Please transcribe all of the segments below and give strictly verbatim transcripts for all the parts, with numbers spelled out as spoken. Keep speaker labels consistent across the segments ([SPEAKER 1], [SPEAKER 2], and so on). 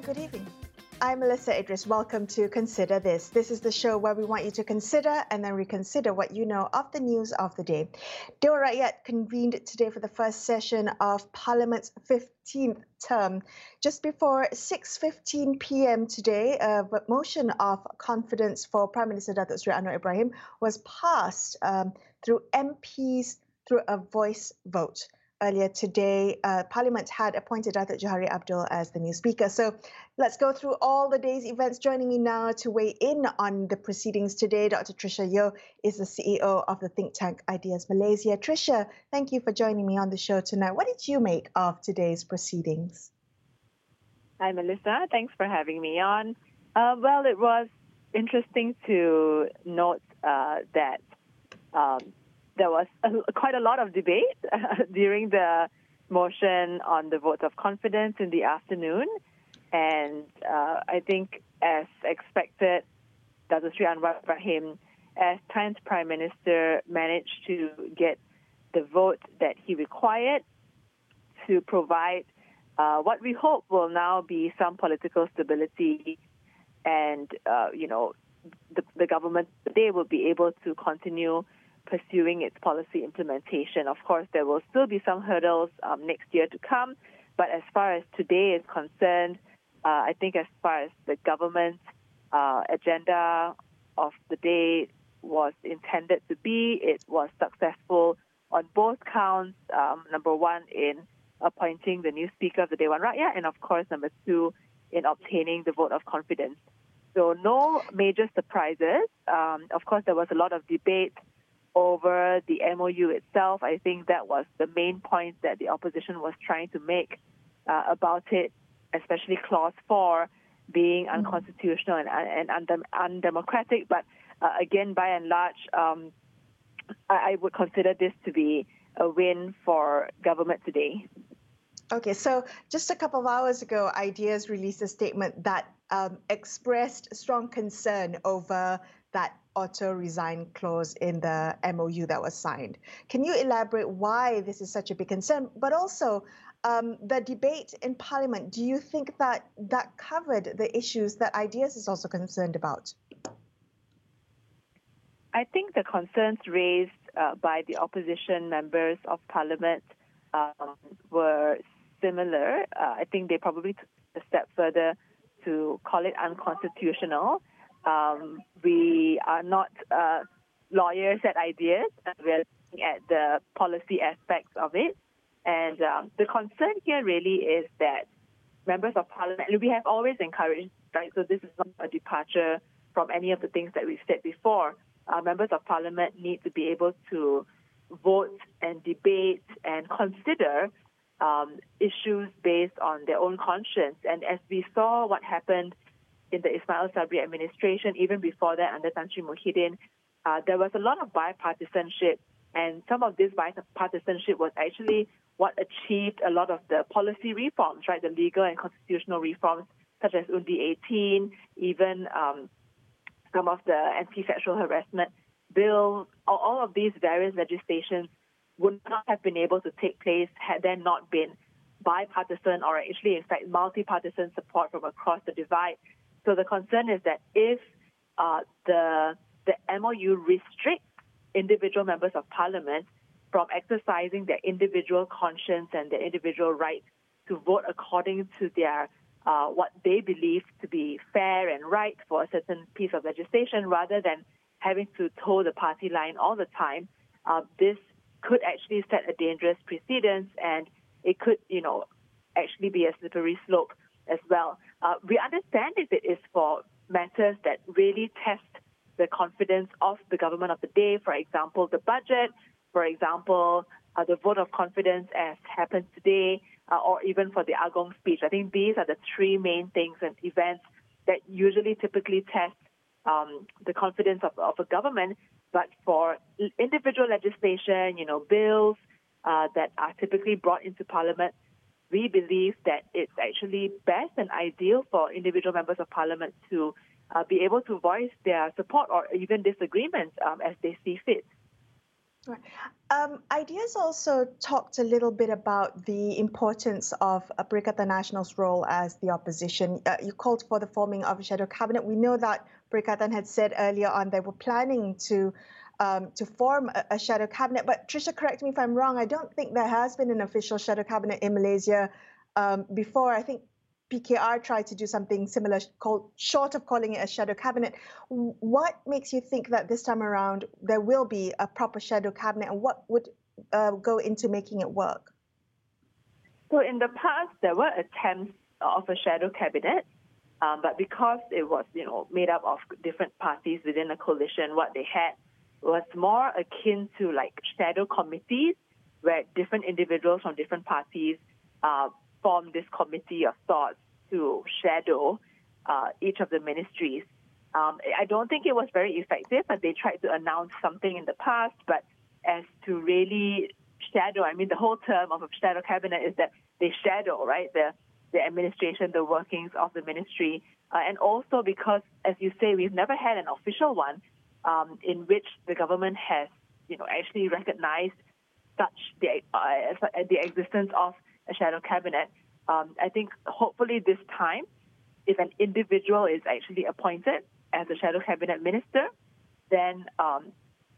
[SPEAKER 1] Good evening. I'm Melissa Idris. Welcome to Consider This. This is the show where we want you to consider and then reconsider what you know of the news of the day. Dewan Rakyat convened today for the first session of Parliament's fifteenth term. Just before six fifteen p m today, a motion of confidence for Prime Minister Datuk Seri Anwar Ibrahim was passed um, through M Ps through a voice vote. Earlier today, uh, Parliament had appointed Datuk Johari Abdul as the new speaker. So let's go through all the day's events. Joining me now to weigh in on the proceedings today, Doctor Tricia Yeo is the C E O of the think tank Ideas Malaysia. Tricia, thank you for joining me on the show tonight. What did you make of today's proceedings?
[SPEAKER 2] Hi, Melissa. Thanks for having me on. Uh, well, it was interesting to note uh, that um, there was a, quite a lot of debate uh, during the motion on the vote of confidence in the afternoon. And uh, I think, as expected, Datuk Seri Anwar Ibrahim, as tenth Prime Minister, managed to get the vote that he required to provide uh, what we hope will now be some political stability. And, uh, you know, the, the government today will be able to continue pursuing its policy implementation. Of course, there will still be some hurdles um, next year to come, but as far as today is concerned, uh, I think as far as the government uh, agenda of the day was intended to be, it was successful on both counts. Um, number one, in appointing the new Speaker of the Dewan Rakyat, and of course, number two, in obtaining the vote of confidence. So no major surprises. Um, of course, there was a lot of debate over the M O U itself. I think that was the main point that the opposition was trying to make uh, about it, especially Clause four being unconstitutional and, and undem- undemocratic. But uh, again, by and large, um, I-, I would consider this to be a win for government today.
[SPEAKER 1] Okay, so just a couple of hours ago, Ideas released a statement that um, expressed strong concern over that auto-resign clause in the M O U that was signed. Can you elaborate why this is such a big concern? But also, um, the debate in Parliament, do you think that that covered the issues that Ideas is also concerned about?
[SPEAKER 2] I think the concerns raised uh, by the opposition members of Parliament um, were similar. Uh, I think they probably took a step further to call it unconstitutional. Um, we are not uh, lawyers at Ideas. We're looking at the policy aspects of it. And um, the concern here really is that members of Parliament, and we have always encouraged, right, so this is not a departure from any of the things that we've said before. Uh, members of Parliament need to be able to vote and debate and consider um, issues based on their own conscience. And as we saw what happened in the Ismail Sabri administration, even before that under Tan Sri Muhyiddin, uh, there was a lot of bipartisanship, and some of this bipartisanship was actually what achieved a lot of the policy reforms, right, the legal and constitutional reforms, such as Undi eighteen, even um, some of the anti-sexual harassment bills. All of these various legislations would not have been able to take place had there not been bipartisan, or actually, in fact, multi-partisan support from across the divide. So the concern is that if uh, the the M O U restricts individual members of Parliament from exercising their individual conscience and their individual right to vote according to their uh, what they believe to be fair and right for a certain piece of legislation, rather than having to toe the party line all the time, uh, this could actually set a dangerous precedent, and it could, you know, actually be a slippery slope as well. Uh, we understand if it is for matters that really test the confidence of the government of the day, for example, the budget, for example, uh, the vote of confidence as happened today, uh, or even for the Agong speech. I think these are the three main things and events that usually typically test um, the confidence of, of a government. But for individual legislation, you know, bills uh, that are typically brought into Parliament, we believe that it's actually best and ideal for individual members of Parliament to uh, be able to voice their support or even disagreements um, as they see fit.
[SPEAKER 1] Right. Um, Ideas also talked a little bit about the importance of uh, Perikatan Nasional's role as the opposition. Uh, you called for the forming of a shadow cabinet. We know that Perikatan had said earlier on they were planning to um, to form a, a shadow cabinet. But Trisha, correct me if I'm wrong. I don't think there has been an official shadow cabinet in Malaysia um, before. I think P K R tried to do something similar, called, short of calling it a shadow cabinet. What makes you think that this time around there will be a proper shadow cabinet, and what would uh, go into making it work?
[SPEAKER 2] So in the past, there were attempts of a shadow cabinet, um, but because it was, you know, made up of different parties within a coalition, what they had was more akin to like shadow committees, where different individuals from different parties uh, formed this committee of sorts to shadow uh, each of the ministries. Um, I don't think it was very effective, but they tried to announce something in the past. But as to really shadow, I mean, the whole term of a shadow cabinet is that they shadow, right, the, the administration, the workings of the ministry. Uh, and also because, as you say, we've never had an official one um, in which the government has, you know, actually recognized such the, uh, the existence of a shadow cabinet. Um, I think hopefully this time, if an individual is actually appointed as a shadow cabinet minister, then um,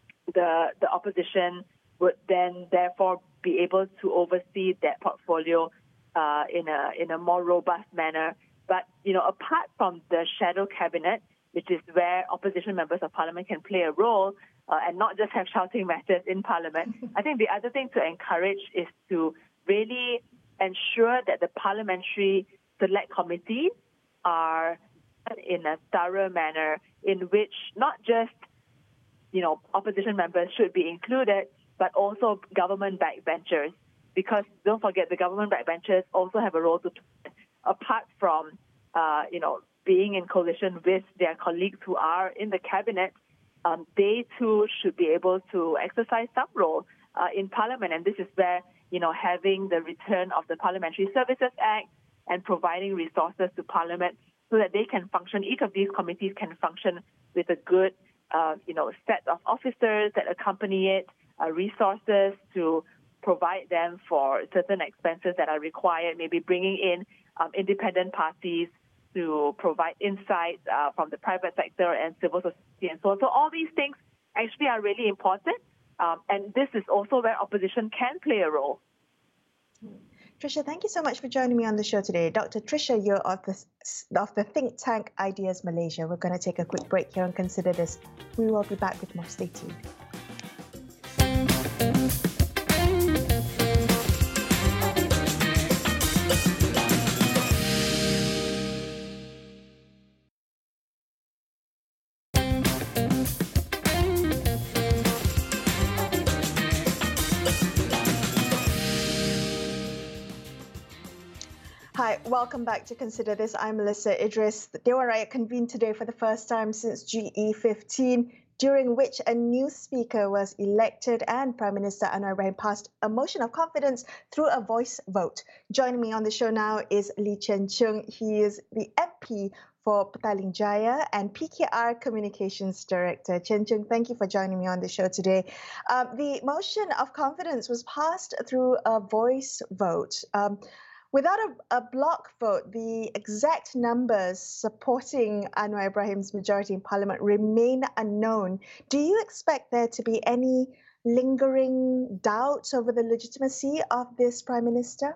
[SPEAKER 2] the the opposition would then therefore be able to oversee that portfolio uh, in a in a more robust manner. But you know, apart from the shadow cabinet, which is where opposition members of parliament can play a role uh, and not just have shouting matches in parliament, I think the other thing to encourage is to really ensure that the parliamentary select committees are in a thorough manner in which not just, you know, opposition members should be included, but also government backbenchers. Because don't forget, the government backbenchers also have a role to play, apart from, uh, you know, being in coalition with their colleagues who are in the cabinet. Um, they too should be able to exercise some role uh, in Parliament, and this is where, you know, having the return of the Parliamentary Services Act and providing resources to Parliament so that they can function, each of these committees can function with a good, uh, you know, set of officers that accompany it, uh, resources to provide them for certain expenses that are required, maybe bringing in um, independent parties to provide insights uh, from the private sector and civil society and so on. So all these things actually are really important. Um, and this is also where opposition can play a role.
[SPEAKER 1] Trisha, thank you so much for joining me on the show today. Doctor Trisha, you're of the, of the think tank Ideas Malaysia. We're going to take a quick break here and consider this. We will be back with more. Stay tuned. Hi, welcome back to Consider This. I'm Melissa Idris. The Dewan Rakyat convened today for the first time since G E fifteen, during which a new speaker was elected and Prime Minister Anwar Ibrahim passed a motion of confidence through a voice vote. Joining me on the show now is Lee Chen Chung. He is the M P for Petaling Jaya and P K R Communications Director. Chen Chung, thank you for joining me on the show today. Um, the motion of confidence was passed through a voice vote. Um, Without a, a block vote, the exact numbers supporting Anwar Ibrahim's majority in Parliament remain unknown. Do you expect there to be any lingering doubts over the legitimacy of this Prime Minister?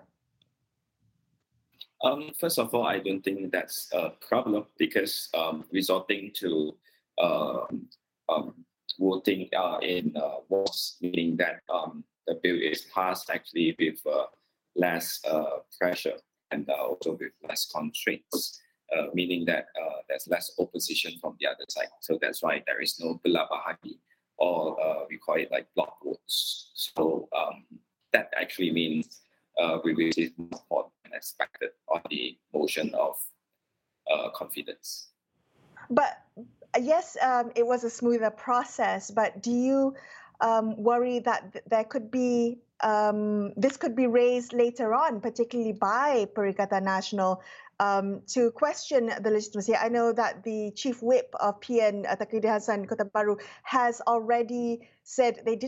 [SPEAKER 3] Um, first of all, I don't think that's a problem because um, resorting to uh, um, voting uh, in uh, votes, meaning that um, the bill is passed actually with uh, less uh, pressure and uh, also with less constraints, uh, meaning that uh, there's less opposition from the other side. So that's why there is no bila bahagi, or uh, we call it like block votes. So um, that actually means uh, we receive more support than expected on the motion of uh, confidence.
[SPEAKER 1] But yes, um, it was a smoother process, but do you um, worry that th- there could be Um, this could be raised later on, particularly by Perikatan Nasional, um, to question the legitimacy? I know that the chief whip of P N, uh, Takridi Hassan Kota Bharu, has already said they didn't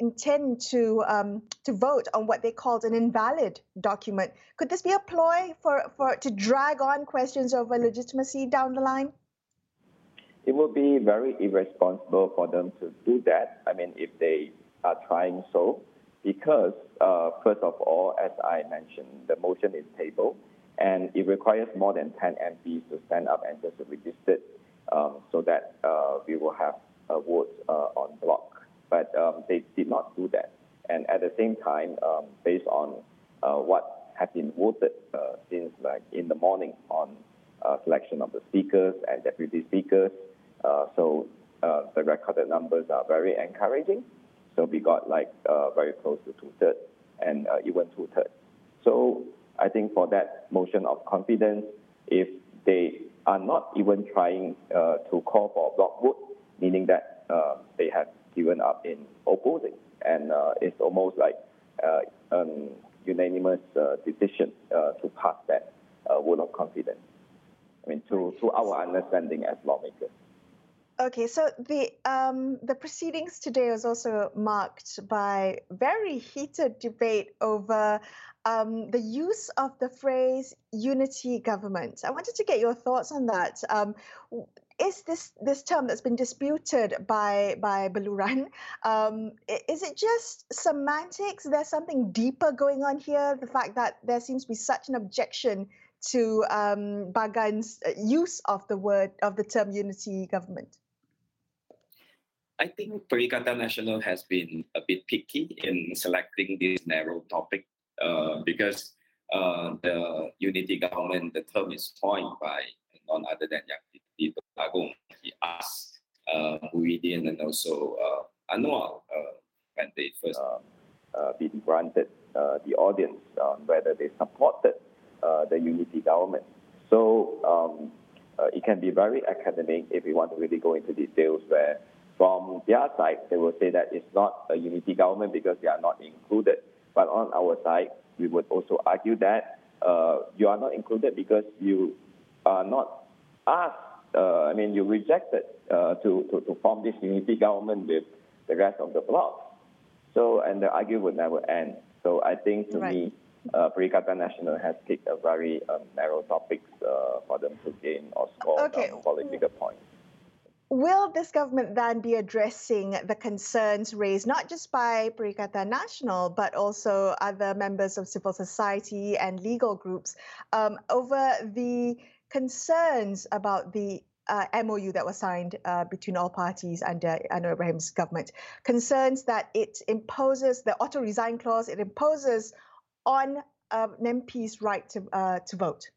[SPEAKER 1] intend to um, to vote on what they called an invalid document. Could this be a ploy for, for to drag on questions over legitimacy down the line?
[SPEAKER 4] It would be very irresponsible for them to do that. I mean, if they are trying so, because uh, first of all, as I mentioned, the motion is tabled, and it requires more than ten M Ps to stand up and just register it, um, so that uh, we will have a vote uh, on block. But um, they did not do that. And at the same time, um, based on uh, what has been voted uh, since like in the morning on uh, selection of the speakers and deputy speakers, Uh, so uh, the recorded numbers are very encouraging. So we got like uh, very close to two-thirds and uh, even two-thirds. So I think for that motion of confidence, if they are not even trying uh, to call for a block vote, meaning that uh, they have given up in opposing, and uh, it's almost like uh, an unanimous uh, decision uh, to pass that uh, vote of confidence. I mean, to, to our understanding as lawmakers.
[SPEAKER 1] Okay, so the um, the proceedings today was also marked by very heated debate over um, the use of the phrase "unity government." I wanted to get your thoughts on that. Um, is this this term that's been disputed by by Beluran? Um, is it just semantics? There's something deeper going on here. The fact that there seems to be such an objection to um, Bagan's use of the word of the term "unity government."
[SPEAKER 3] I think Perikatan Nasional has been a bit picky in selecting this narrow topic uh, because uh, the unity government, the term is coined by none other than Yaqtiti Agong. He asked uh, Muhyiddin and also uh, Anwar uh, when they first
[SPEAKER 4] uh, uh, been granted uh, the audience on whether they supported uh, the unity government. So um, uh, it can be very academic if we want to really go into details where from their side, they will say that it's not a unity government because they are not included. But on our side, we would also argue that uh, you are not included because you are not asked, uh, I mean, you rejected uh, to, to, to form this unity government with the rest of the bloc. So, and the argument would never end. So I think to
[SPEAKER 1] right.
[SPEAKER 4] me, uh, Perikatan Nasional has picked a very um, narrow topic uh, for them to gain or score
[SPEAKER 1] Okay.
[SPEAKER 4] um, political points.
[SPEAKER 1] Will this government then be addressing the concerns raised not just by Perikatan Nasional, but also other members of civil society and legal groups um, over the concerns about the uh, M O U that was signed uh, between all parties under Anwar Ibrahim's government? Concerns that it imposes, the auto-resign clause, it imposes on uh, an M P's right to, uh, to vote.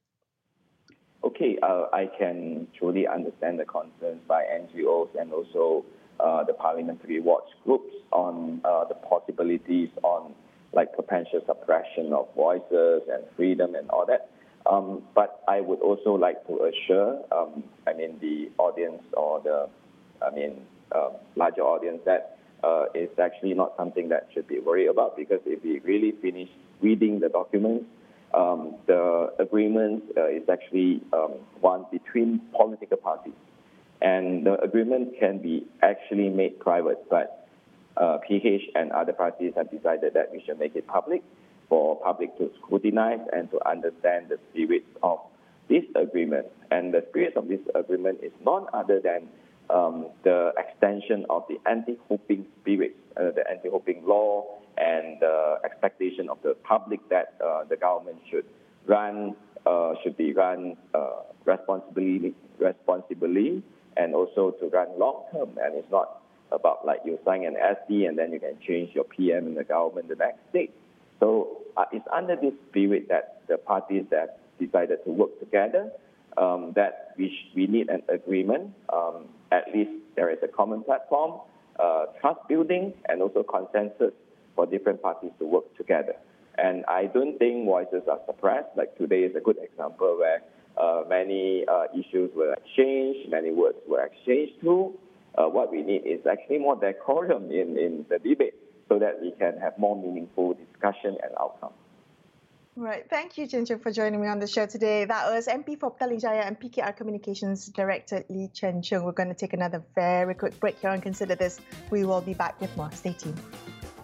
[SPEAKER 4] Okay, uh, I can truly understand the concerns by N G Os and also uh, the parliamentary watch groups on uh, the possibilities on like potential suppression of voices and freedom and all that. Um, but I would also like to assure, um, I mean, the audience or the, I mean, uh, larger audience that uh, it's actually not something that should be worried about, because if we really finish reading the documents, Um, the agreement uh, is actually um, one between political parties, and the agreement can be actually made private, but uh, P H and other parties have decided that we should make it public for public to scrutinize and to understand the spirit of this agreement. And the spirit of this agreement is none other than um, the extension of the anti-hooping spirit, uh, the anti-hooping law, and the expectation of the public that uh, the government should run, uh, should be run uh, responsibly, responsibly, and also to run long term. And it's not about like you sign an S D and then you can change your P M in the government the next day. So uh, it's under this spirit that the parties that decided to work together, um, that we sh- we need an agreement. Um, at least there is a common platform, uh, trust building, and also consensus for different parties to work together. And I don't think voices are suppressed. Like today is a good example where uh, many uh, issues were exchanged, many words were exchanged too. Uh, what we need is actually more decorum in, in the debate so that we can have more meaningful discussion and outcome.
[SPEAKER 1] Right. Thank you, Chin Chung, for joining me on the show today. That was M P for Petaling Jaya and P K R Communications Director Lee Chen Chung. We're going to take another very quick break here and consider this. We will be back with more. Stay tuned.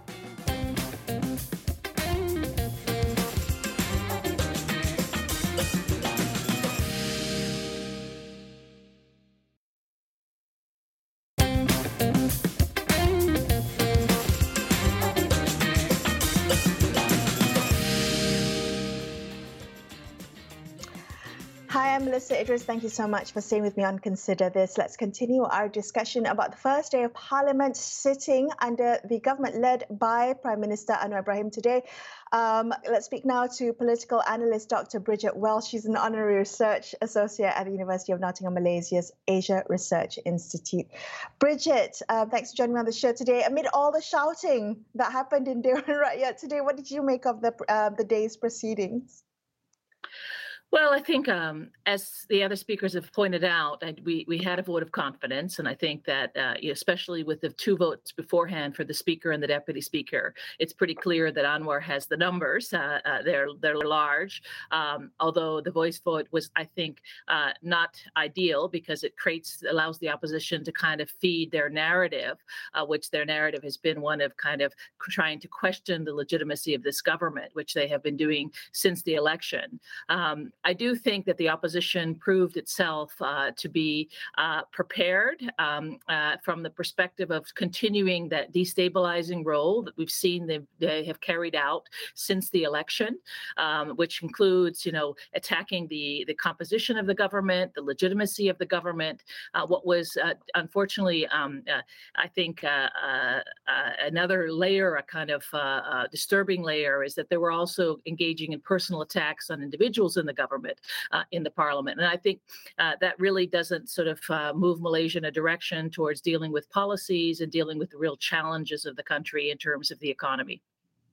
[SPEAKER 1] am Melissa Idris. Thank you so much for staying with me on Consider This. Let's continue our discussion about the first day of Parliament sitting under the government led by Prime Minister Anwar Ibrahim today. Um, let's speak now to political analyst Doctor Bridget Wells. She's an honorary research associate at the University of Nottingham, Malaysia's Asia Research Institute. Bridget, uh, thanks for joining me on the show today. Amid all the shouting that happened in Dewan Rakyat today, what did you make of the uh, the day's proceedings?
[SPEAKER 5] Well, I think um, as the other speakers have pointed out, I, we, we had a vote of confidence. And I think that uh, especially with the two votes beforehand for the speaker and the deputy speaker, it's pretty clear that Anwar has the numbers. Uh, uh, they're, they're large, um, although the voice vote was, I think, uh, not ideal because it creates allows the opposition to kind of feed their narrative, uh, which their narrative has been one of kind of trying to question the legitimacy of this government, which they have been doing since the election. Um, I do think that the opposition proved itself uh, to be uh, prepared um, uh, from the perspective of continuing that destabilizing role that we've seen they, they have carried out since the election, um, which includes, you know, attacking the, the composition of the government, the legitimacy of the government. Uh, what was uh, unfortunately, um, uh, I think, uh, uh, uh, another layer, a kind of uh, uh, disturbing layer, is that they were also engaging in personal attacks on individuals in the government. Government uh, in the parliament. And I think uh, that really doesn't sort of uh, move Malaysia in a direction towards dealing with policies and dealing with the real challenges of the country in terms of the economy.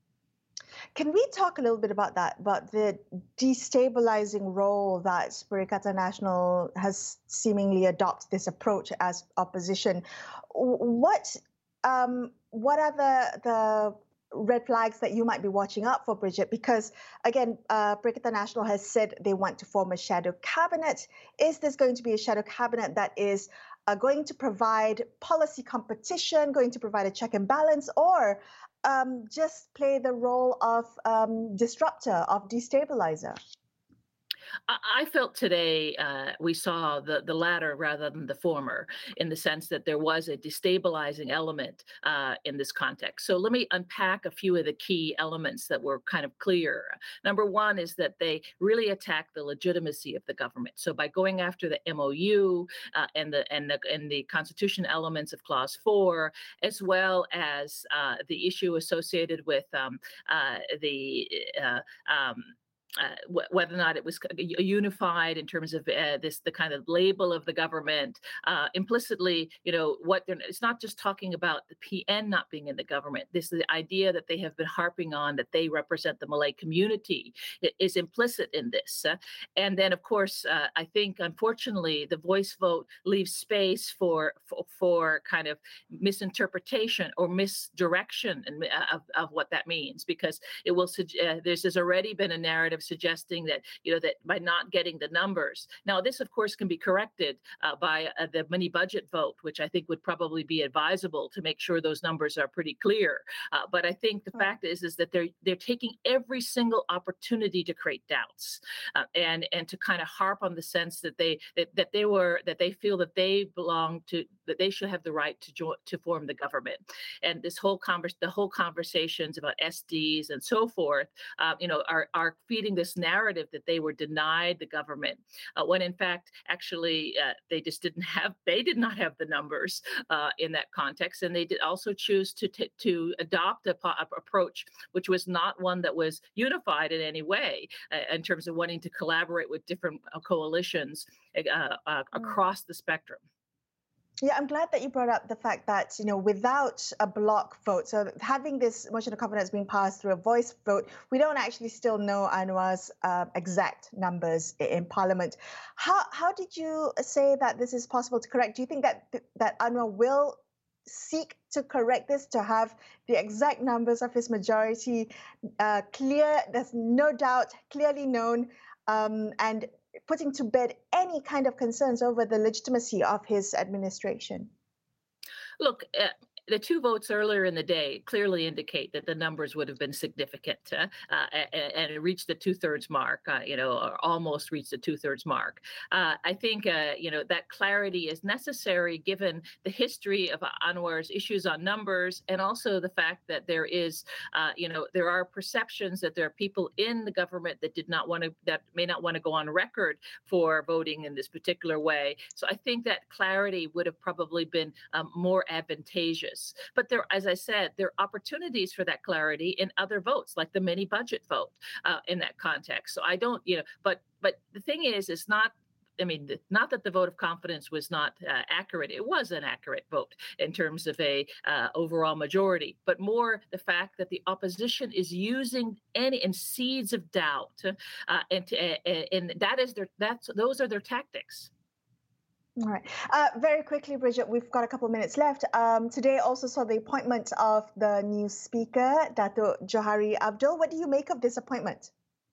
[SPEAKER 1] Can we talk a little bit about that, about the destabilizing role that Perikatan Nasional has seemingly adopted this approach as opposition? What um, what are the the red flags that you might be watching out for, Bridget? Because again, uh, Perikatan Nasional has said they want to form a shadow cabinet. Is this going to be a shadow cabinet that is uh, going to provide policy competition, going to provide a check and balance, or um, just play the role of um, disruptor, of destabilizer?
[SPEAKER 5] I felt today uh, we saw the, the latter rather than the former, in the sense that there was a destabilizing element uh, in this context. So let me unpack a few of the key elements that were kind of clear. Number one is that they really attacked the legitimacy of the government. So by going after the M O U uh, and the and the and the constitution elements of Clause Four, as well as uh, the issue associated with um, uh, the uh, um, Uh, w- whether or not it was unified in terms of uh, this, the kind of label of the government, uh, implicitly, you know, what they're, it's not just talking about the P N not being in the government. This is the idea that they have been harping on, that they represent the Malay community, is implicit in this. Uh, and then, of course, uh, I think, unfortunately, the voice vote leaves space for for, for kind of misinterpretation or misdirection in, uh, of, of what that means, because it will uh, there's, there's already been a narrative suggesting that, you know, that by not getting the numbers. Now, this, of course, can be corrected uh, by uh, the mini budget vote, which I think would probably be advisable to make sure those numbers are pretty clear. Uh, but I think the fact is, is that they're they're taking every single opportunity to create doubts uh, and and to kind of harp on the sense that they that, that they were that they feel that they belong to, that they should have the right to join, to form the government. And this whole converse, the whole conversations about S Ds and so forth, uh, you know, are are feeding this narrative that they were denied the government, uh, when in fact, actually, uh, they just didn't have, they did not have the numbers uh, in that context. And they did also choose to t- to adopt a, a approach which was not one that was unified in any way uh, in terms of wanting to collaborate with different uh, coalitions uh, uh, across the spectrum.
[SPEAKER 1] Yeah, I'm glad that you brought up the fact that, you know, without a block vote, so having this motion of confidence being passed through a voice vote, we don't actually still know Anwar's uh, exact numbers in Parliament. How how did you say that this is possible to correct? Do you think that that Anwar will seek to correct this, to have the exact numbers of his majority uh, clear, there's no doubt, clearly known, um, and putting to bed any kind of concerns over the legitimacy of his administration?
[SPEAKER 5] Look, uh, the two votes earlier in the day clearly indicate that the numbers would have been significant uh, uh, and, and it reached the two-thirds mark, uh, you know, or almost reached the two-thirds mark. Uh, I think, uh, you know, that clarity is necessary given the history of Anwar's issues on numbers and also the fact that there is, uh, you know, there are perceptions that there are people in the government that did not want to, that may not want to go on record for voting in this particular way. So I think that clarity would have probably been um, more advantageous. But there, as I said, there are opportunities for that clarity in other votes, like the mini budget vote uh, in that context. So I don't, you know, but but the thing is, it's not. I mean, not that the vote of confidence was not uh, accurate. It was an accurate vote in terms of a uh, overall majority, but more the fact that the opposition is using any and seeds of doubt, uh, and to, uh, and that is their that's those are their tactics.
[SPEAKER 1] All right. Uh, very quickly, Bridget, we've got a couple of minutes left. Um, today also saw the appointment of the new speaker, Dato' Johari Abdul. What do you make of this appointment?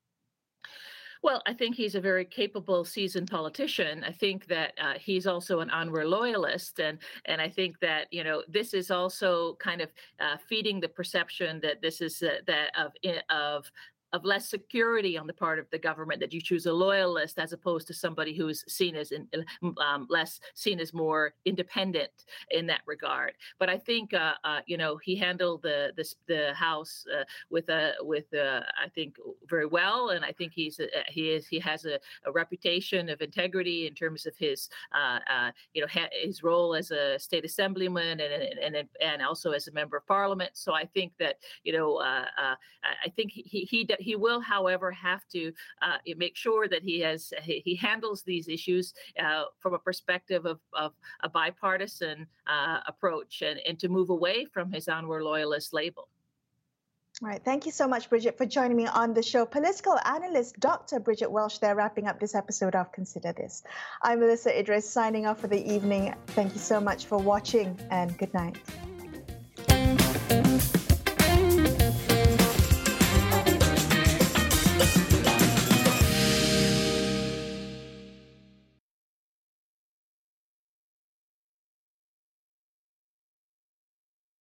[SPEAKER 5] Well, I think he's a very capable, seasoned politician. I think that uh, he's also an Anwar loyalist, and and I think that you know this is also kind of uh, feeding the perception that this is uh, that of of. of less security on the part of the government, that you choose a loyalist as opposed to somebody who is seen as in, um, less seen as more independent in that regard. But I think uh, uh, you know he handled the the, the House uh, with a with a, I think very well, and I think he's a, he is he has a, a reputation of integrity in terms of his uh, uh, you know ha- his role as a state assemblyman and and and and also as a member of parliament. So I think that you know uh, uh, I think he he. He will, however, have to uh, make sure that he has he handles these issues uh, from a perspective of, of a bipartisan uh, approach and, and to move away from his Anwar loyalist label.
[SPEAKER 1] All right. Thank you so much, Bridget, for joining me on the show. Political analyst Doctor Bridget Welsh there, wrapping up this episode of Consider This. I'm Melissa Idris, signing off for the evening. Thank you so much for watching and good night.